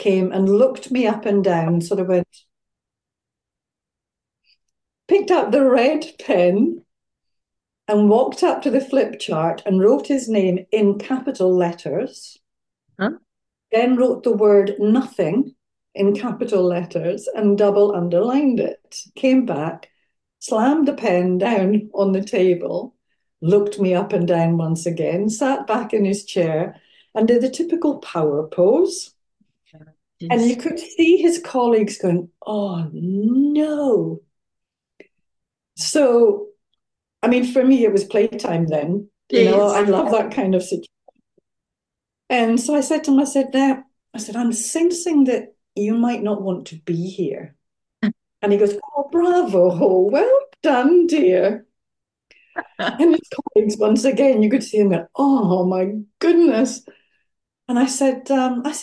came and looked me up and down, sort of went, picked up the red pen and walked up to the flip chart and wrote his name in capital letters, Huh? then wrote the word nothing in capital letters and double underlined it. Came back, slammed the pen down on the table, looked me up and down once again, sat back in his chair, and did the typical power pose. And you Jeez. could see his colleagues going, oh no. So, I mean, for me, it was playtime then. I Yes. love that kind of situation. And so I said to him, now, I'm sensing that you might not want to be here. And he goes, oh, bravo, well done, dear. And his colleagues, once again, you could see him go, oh my goodness. And I said,